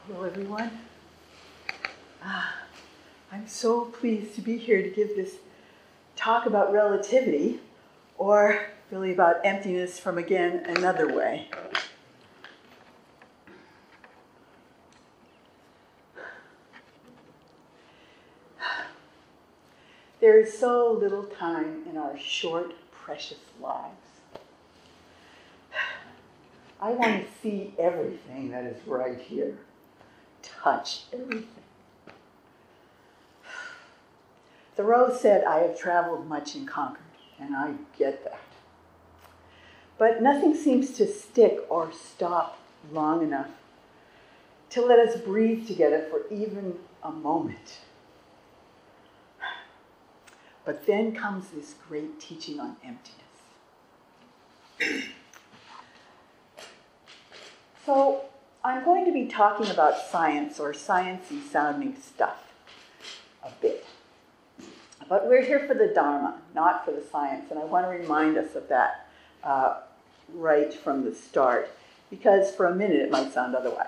Hello, everyone. I'm so pleased to be here to give this talk about relativity, or really about emptiness from, again, another way. There is so little time in our short, precious lives. I want to see everything that is right here. Touch everything. Thoreau said, "I have traveled much and conquered," and I get that. But nothing seems to stick or stop long enough to let us breathe together for even a moment. But then comes this great teaching on emptiness. So I'm going to be talking about science, or sciencey sounding stuff, a bit. But we're here for the Dharma, not for the science, and I want to remind us of that right from the start, because for a minute it might sound otherwise.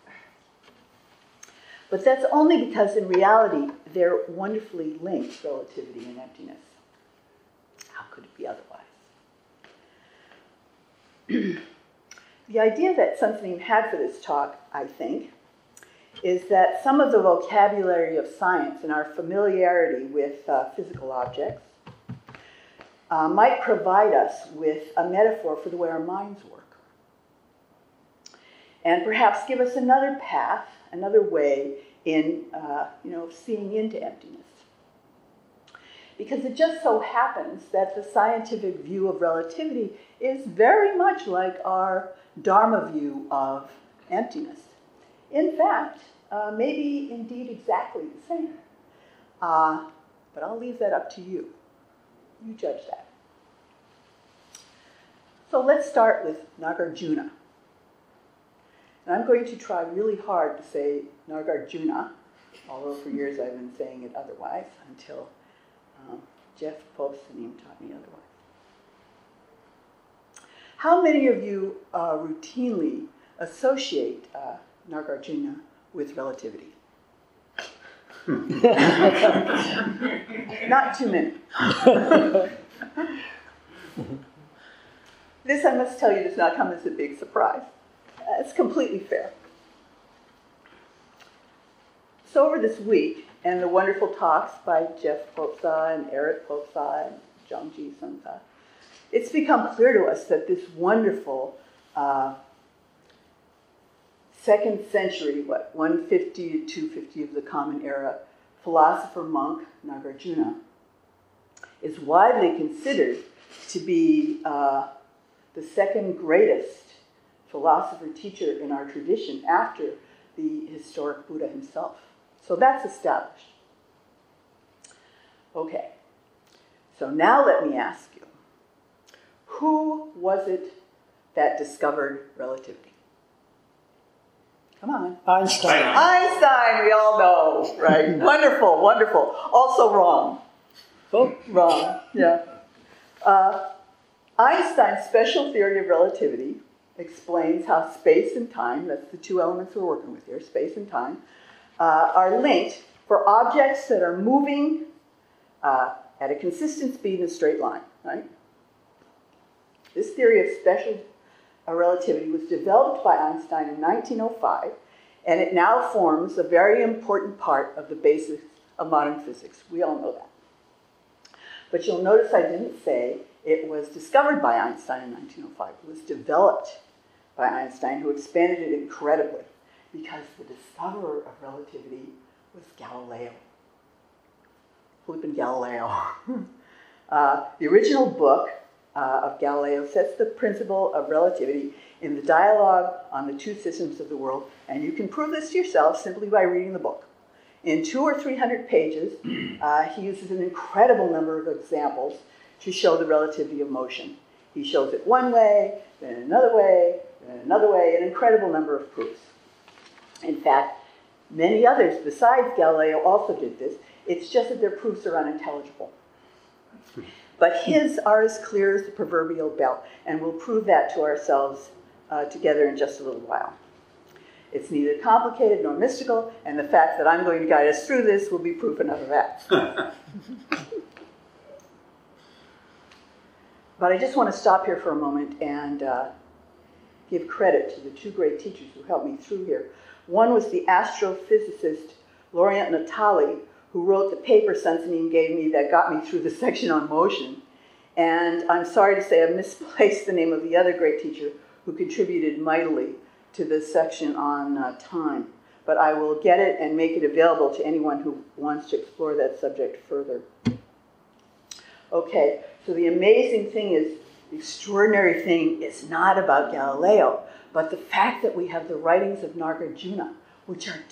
But that's only because in reality they're wonderfully linked, relativity and emptiness. How could it be otherwise? The idea that Sunstein had for this talk, I think, is that some of the vocabulary of science and our familiarity with physical objects might provide us with a metaphor for the way our minds work. And perhaps give us another path, another way in seeing into emptiness. Because it just so happens that the scientific view of relativity is very much like our Dharma view of emptiness. In fact, maybe indeed exactly the same. But I'll leave that up to you. You judge that. So let's start with Nagarjuna. And I'm going to try really hard to say Nagarjuna, although for years I've been saying it otherwise, until Jeff Popesanim taught me otherwise. How many of you routinely associate Nagarjuna with relativity? Not too many. This, I must tell you, does not come as a big surprise. It's completely fair. So over this week, and the wonderful talks by Jeff Popsa and Eric Popsa and Zhangji Sungsa, it's become clear to us that this wonderful 2nd century, 150 to 250 of the Common Era, philosopher monk Nagarjuna is widely considered to be the second greatest philosopher teacher in our tradition after the historic Buddha himself. So that's established. Okay, so now let me ask you, who was it that discovered relativity? Come on. Einstein. Einstein, we all know, right? Wonderful, wonderful. Also wrong. Oh, wrong, yeah. Einstein's special theory of relativity explains how space and time, that's the two elements we're working with here, space and time, are linked for objects that are moving at a consistent speed in a straight line, right? This theory of special relativity was developed by Einstein in 1905, and it now forms a very important part of the basics of modern physics. We all know that. But you'll notice I didn't say it was discovered by Einstein in 1905. It was developed by Einstein, who expanded it incredibly, because the discoverer of relativity was Galileo. Flippin' Galileo. The original book of Galileo sets the principle of relativity in the dialogue on the two systems of the world, and you can prove this to yourself simply by reading the book. In 200 or 300 pages, he uses an incredible number of examples to show the relativity of motion. He shows it one way, then another way, then another way, an incredible number of proofs. In fact, many others besides Galileo also did this. It's just that their proofs are unintelligible. But his are as clear as the proverbial bell, and we'll prove that to ourselves together in just a little while. It's neither complicated nor mystical, and the fact that I'm going to guide us through this will be proof enough of that. But I just want to stop here for a moment and give credit to the two great teachers who helped me through here. One was the astrophysicist Laurent Natali, who wrote the paper Sunsanine gave me that got me through the section on motion. And I'm sorry to say I misplaced the name of the other great teacher who contributed mightily to this section on time. But I will get it and make it available to anyone who wants to explore that subject further. Okay, so the amazing thing is, the extraordinary thing is not about Galileo, but the fact that we have the writings of Nagarjuna, which are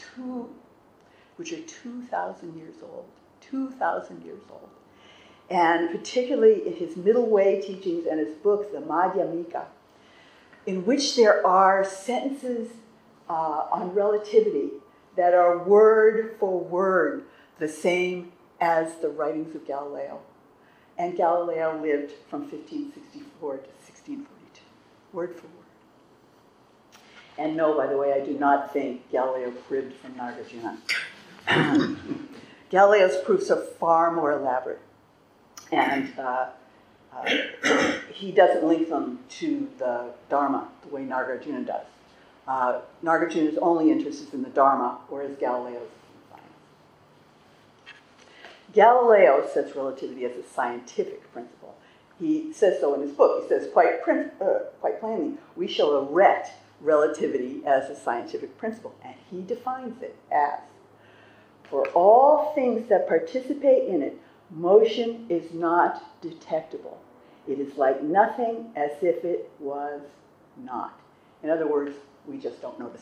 2,000 years old. 2,000 years old. And particularly in his middle way teachings and his books, the Madhyamika, in which there are sentences on relativity that are word for word the same as the writings of Galileo. And Galileo lived from 1564 to 1642, word for word. And no, by the way, I do not think Galileo cribbed from Nagarjuna. Galileo's proofs are far more elaborate. And he doesn't link them to the Dharma the way Nagarjuna does. Nagarjuna's only interest is in the Dharma, whereas Galileo's in science. Galileo sets relativity as a scientific principle. He says so in his book. He says quite plainly, we shall erect relativity as a scientific principle. And he defines it as, for all things that participate in it, motion is not detectable. It is like nothing as if it was not. In other words, we just don't notice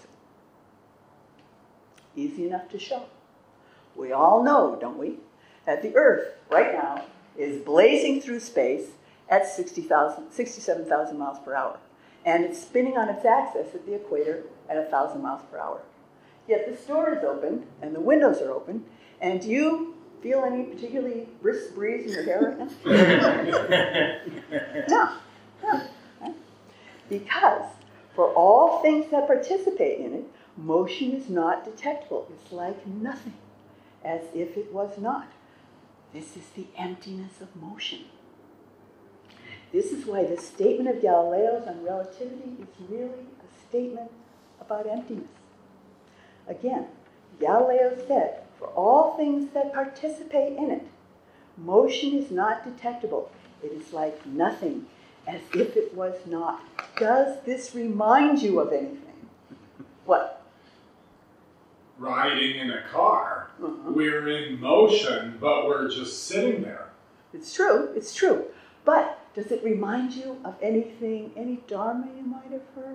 it. Easy enough to show. We all know, don't we, that the Earth right now is blazing through space at 67,000 miles per hour. And it's spinning on its axis at the equator at 1,000 miles per hour. Yet this door is open and the windows are open, and do you feel any particularly brisk breeze in your hair right now? No. Right? Because for all things that participate in it, motion is not detectable. It's like nothing, as if it was not. This is the emptiness of motion. This is why the statement of Galileo's on relativity is really a statement about emptiness. Again, Galileo said, for all things that participate in it, motion is not detectable. It is like nothing, as if it was not. Does this remind you of anything? What? Riding in a car. We're in motion, but we're just sitting there. It's true. But does it remind you of anything, any Dharma you might have heard?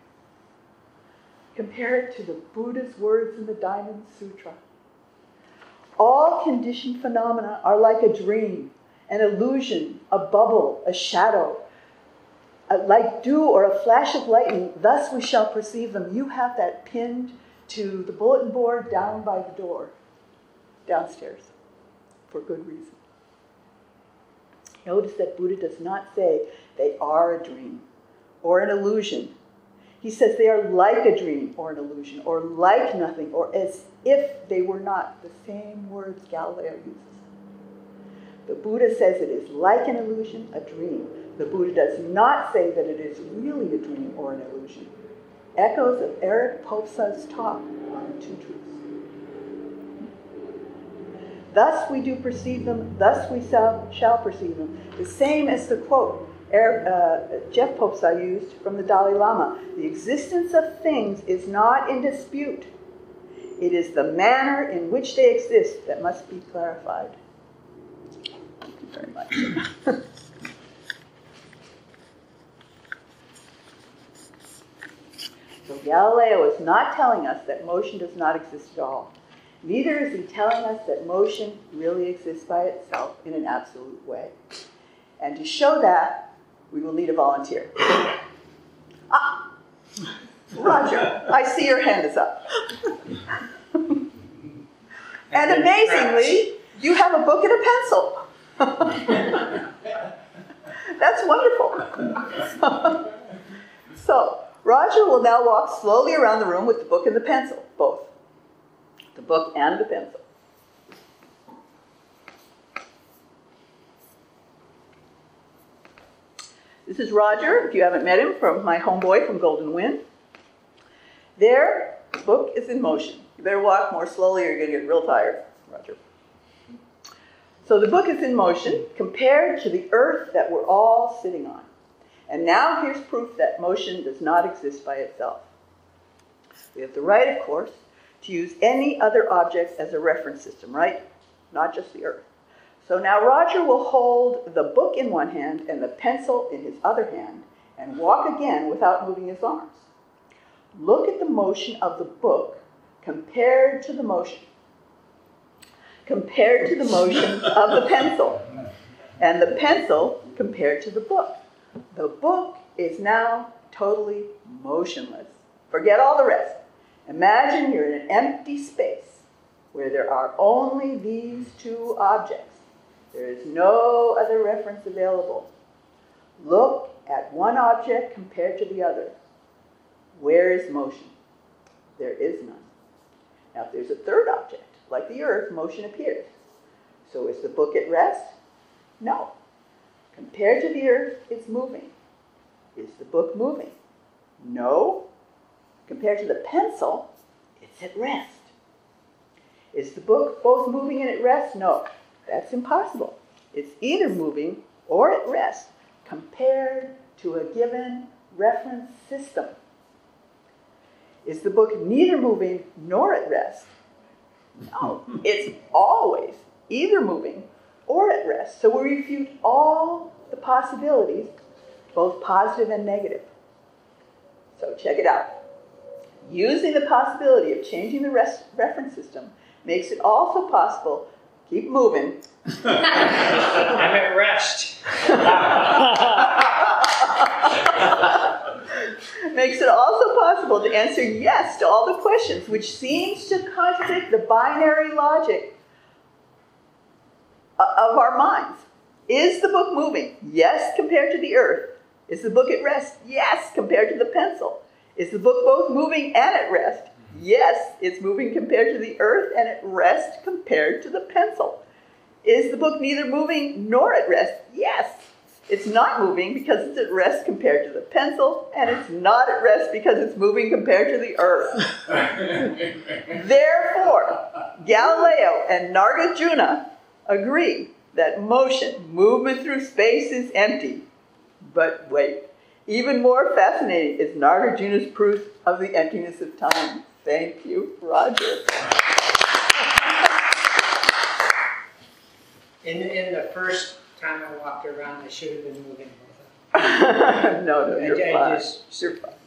Compare it to the Buddha's words in the Diamond Sutra. All conditioned phenomena are like a dream, an illusion, a bubble, a shadow, like dew or a flash of lightning. Thus we shall perceive them. You have that pinned to the bulletin board down by the door, downstairs, for good reason. Notice that Buddha does not say they are a dream or an illusion. He says they are like a dream or an illusion, or like nothing, or as if they were not, the same words Galileo uses. The Buddha says it is like an illusion, a dream. The Buddha does not say that it is really a dream or an illusion. Echoes of Eric Popsa's talk on the two truths. Thus we do perceive them, thus we shall perceive them. The same as the quote Jeff Popsa used from the Dalai Lama. The existence of things is not in dispute. It is the manner in which they exist that must be clarified. Thank you very much. So Galileo is not telling us that motion does not exist at all. Neither is he telling us that motion really exists by itself in an absolute way. And to show that, we will need a volunteer. Roger, I see your hand is up. And amazingly, you have a book and a pencil. That's wonderful. So, Roger will now walk slowly around the room with the book and the pencil, both. The book and the pencil. This is Roger, if you haven't met him, from my homeboy from Golden Wind. There, the book is in motion. You better walk more slowly or you're going to get real tired, Roger. So the book is in motion compared to the earth that we're all sitting on. And now here's proof that motion does not exist by itself. We have the right, of course, to use any other objects as a reference system, right? Not just the earth. So now Roger will hold the book in one hand and the pencil in his other hand and walk again without moving his arms. Look at the motion of the book compared to the motion of the pencil, and the pencil compared to the book. The book is now totally motionless. Forget all the rest. Imagine you're in an empty space where there are only these two objects. There is no other reference available. Look at one object compared to the other. Where is motion? There is none. Now, if there's a third object, like the earth, motion appears. So is the book at rest? No. Compared to the earth, it's moving. Is the book moving? No. Compared to the pencil, it's at rest. Is the book both moving and at rest? No. That's impossible. It's either moving or at rest compared to a given reference system. Is the book neither moving nor at rest? No, it's always either moving or at rest. So we refute all the possibilities, both positive and negative. So check it out. Using the possibility of changing the reference system makes it also possible, keep moving. I'm at rest. Makes it also possible to answer yes to all the questions, which seems to contradict the binary logic of our minds. Is the book moving? Yes, compared to the earth. Is the book at rest? Yes, compared to the pencil. Is the book both moving and at rest? Yes, it's moving compared to the earth and at rest compared to the pencil. Is the book neither moving nor at rest? Yes. It's not moving because it's at rest compared to the pencil, and it's not at rest because it's moving compared to the earth. Therefore, Galileo and Nagarjuna agree that motion, movement through space, is empty. But wait, even more fascinating is Nagarjuna's proof of the emptiness of time. Thank you, Roger. In the first time I walked around, I should have been moving. No, you're fine.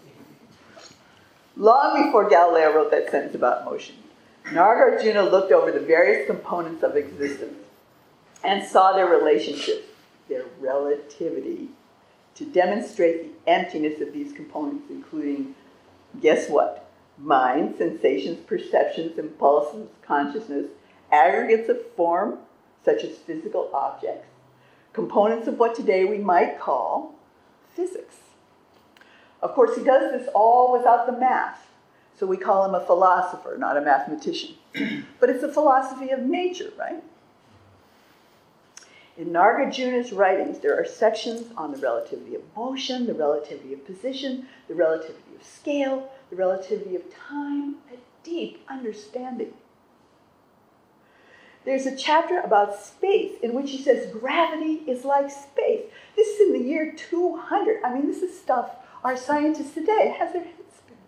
Long before Galileo wrote that sentence about motion, Nagarjuna looked over the various components of existence and saw their relationships, their relativity, to demonstrate the emptiness of these components, including, guess what? Mind, sensations, perceptions, impulses, consciousness, aggregates of form, such as physical objects, components of what today we might call physics. Of course, he does this all without the math, so we call him a philosopher, not a mathematician. But it's a philosophy of nature, right? In Nagarjuna's writings, there are sections on the relativity of motion, the relativity of position, the relativity of scale, the relativity of time, a deep understanding. There's a chapter about space in which he says gravity is like space. This is in the year 200. I mean, this is stuff our scientists today have their heads spinning.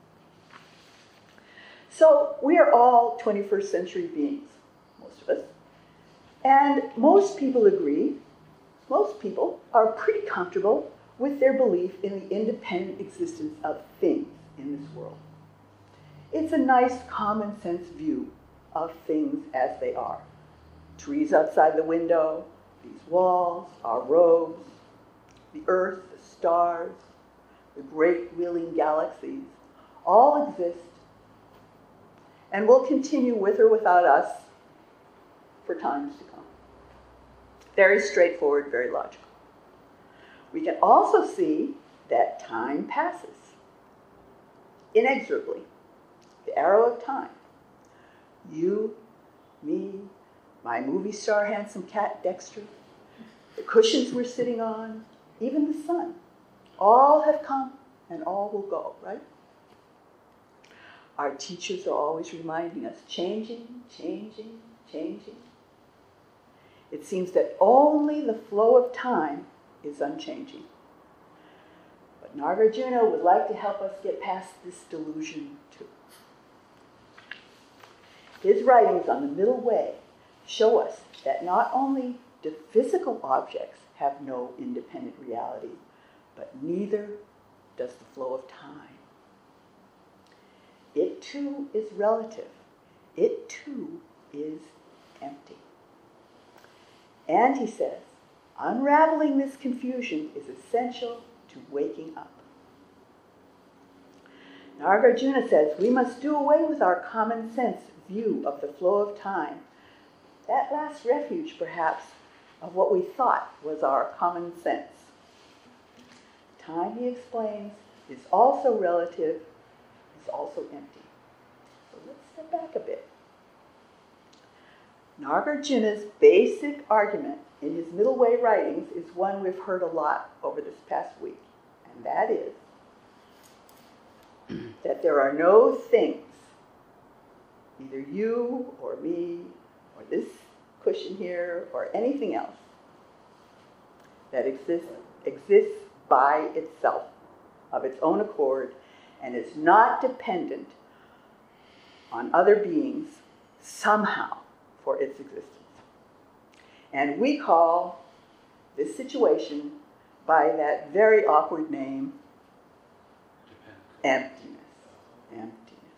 So we are all 21st century beings, most of us. And most people agree, most people are pretty comfortable with their belief in the independent existence of things in this world. It's a nice common sense view of things as they are. Trees outside the window, these walls, our robes, the earth, the stars, the great wheeling galaxies, all exist and will continue with or without us for times to come. Very straightforward, very logical. We can also see that time passes. inexorably the arrow of time. You, me, my movie star handsome cat Dexter, the cushions we're sitting on, even the sun, all have come and all will go, right? Our teachers are always reminding us, changing, changing, changing. It seems that only the flow of time is unchanging. But Nagarjuna would like to help us get past this delusion too. His writings on the middle way show us that not only do physical objects have no independent reality, but neither does the flow of time. It too is relative. It too is empty. And he says, unraveling this confusion is essential to waking up. Nagarjuna says we must do away with our common sense view of the flow of time, that last refuge, perhaps, of what we thought was our common sense. Time, he explains, is also relative, is also empty. So let's step back a bit. Nagarjuna's basic argument in his middle way writings is one we've heard a lot over this past week, and that is that there are no things, either you or me or this cushion here or anything else, that exists by itself, of its own accord, and is not dependent on other beings somehow for its existence. And we call this situation by that very awkward name, emptiness. Emptiness.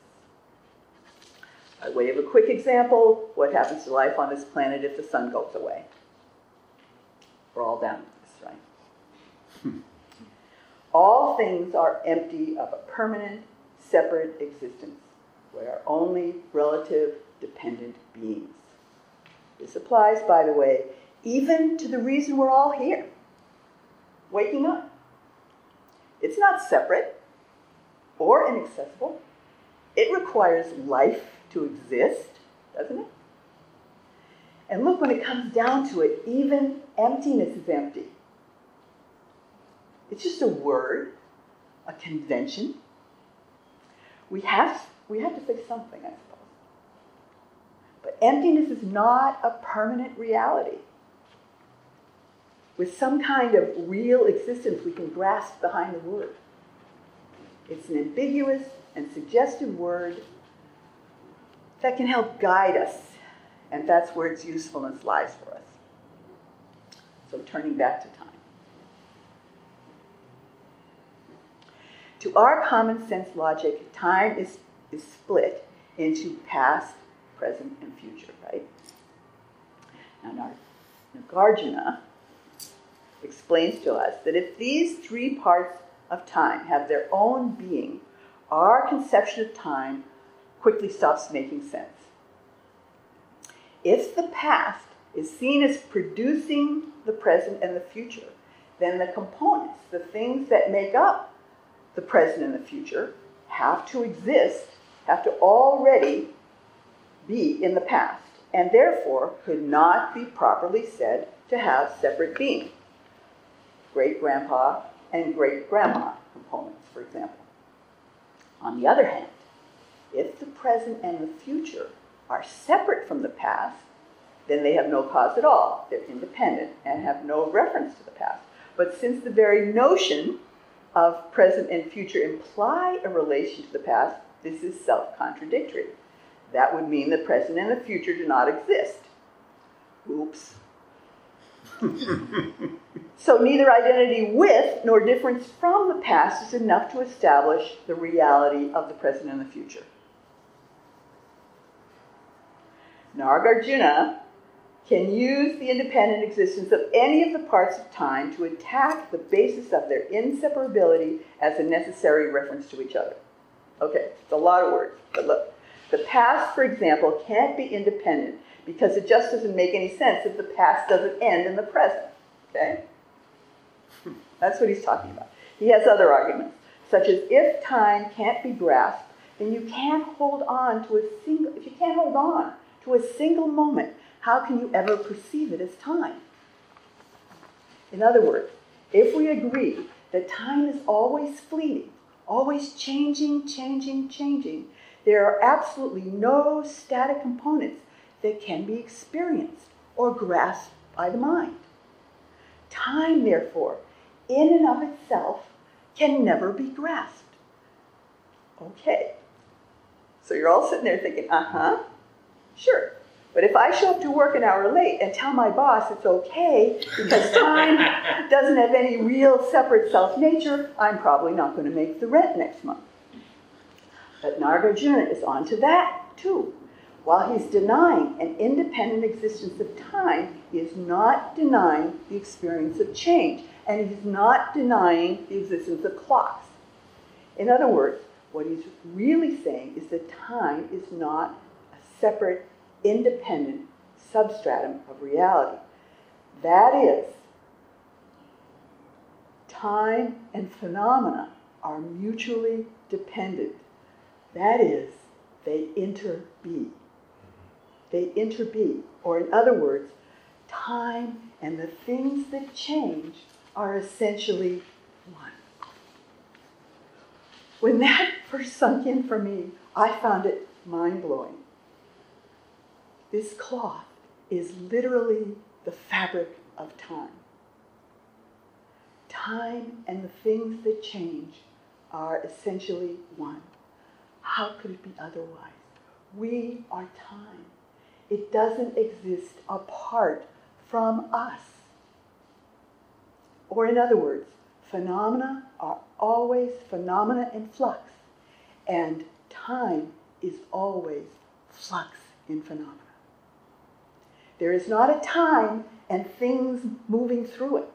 By way of a quick example, what happens to life on this planet if the sun goes away? We're all down with this, right? All things are empty of a permanent, separate existence. We are only relative, dependent beings. This applies, by the way, even to the reason we're all here, waking up. It's not separate or inaccessible. It requires life to exist, doesn't it? And look, when it comes down to it, even emptiness is empty. It's just a word, a convention. We have to say something, I suppose. But emptiness is not a permanent reality. With some kind of real existence we can grasp behind the word. It's an ambiguous and suggestive word that can help guide us, and that's where its usefulness lies for us. So turning back to time. To our common sense logic, time is split into past, present, and future, right? Now, Nagarjuna explains to us that if these three parts of time have their own being, our conception of time quickly stops making sense. If the past is seen as producing the present and the future, then the components, the things that make up the present and the future, have to exist, have to already be in the past, and therefore could not be properly said to have separate being. Great-grandpa and great-grandma components, for example. On the other hand, if the present and the future are separate from the past, then they have no cause at all. They're independent and have no reference to the past. But since the very notion of present and future imply a relation to the past, this is self-contradictory. That would mean the present and the future do not exist. Oops. So neither identity with nor difference from the past is enough to establish the reality of the present and the future. Nagarjuna can use the independent existence of any of the parts of time to attack the basis of their inseparability as a necessary reference to each other. Okay, it's a lot of words, but look. The past, for example, can't be independent because it just doesn't make any sense if the past doesn't end in the present. Okay? That's what he's talking about. He has other arguments. such as if time can't be grasped, then you can't hold on to if you can't hold on to a single moment, how can you ever perceive it as time? In other words, if we agree that time is always fleeting, always changing, there are absolutely no static components that can be experienced or grasped by the mind. Time, therefore, in and of itself, can never be grasped. Okay. So you're all sitting there thinking, sure. But if I show up to work an hour late and tell my boss it's okay because time doesn't have any real separate self-nature, I'm probably not going to make the rent next month. But Nagarjuna is on to that too. While he's denying an independent existence of time, he is not denying the experience of change, and he's not denying the existence of clocks. In other words, what he's really saying is that time is not a separate, independent substratum of reality. That is, time and phenomena are mutually dependent. That is, they interbe. They interbe, or in other words, time and the things that change are essentially one. When that first sunk in for me, I found it mind-blowing. This cloth is literally the fabric of time. Time and the things that change are essentially one. How could it be otherwise? We are time. It doesn't exist apart from us. Or in other words, phenomena are always phenomena in flux, and time is always flux in phenomena. There is not a time and things moving through it,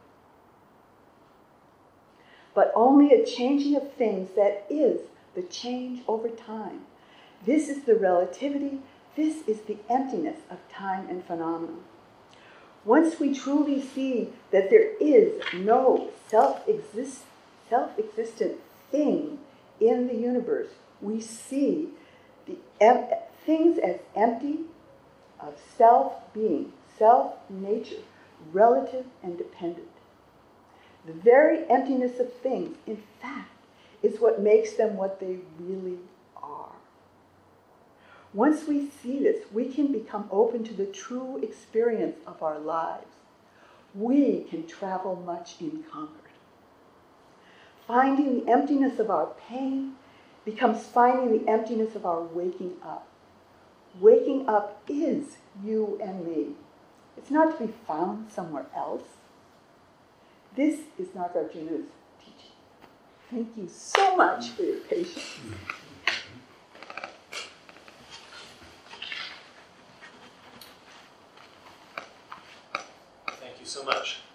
but only a changing of things that is the change over time. This is the relativity, this is the emptiness of time and phenomena. Once we truly see that there is no self-existent thing in the universe, we see the things as empty of self-being, self-nature, relative and dependent. The very emptiness of things, in fact, is what makes them what they really are. Once we see this, we can become open to the true experience of our lives. We can travel much in Concord. Finding the emptiness of our pain becomes finding the emptiness of our waking up. Waking up is you and me. It's not to be found somewhere else. This is Nagarjuna's teaching. Thank you so much for your patience. Thank you so much.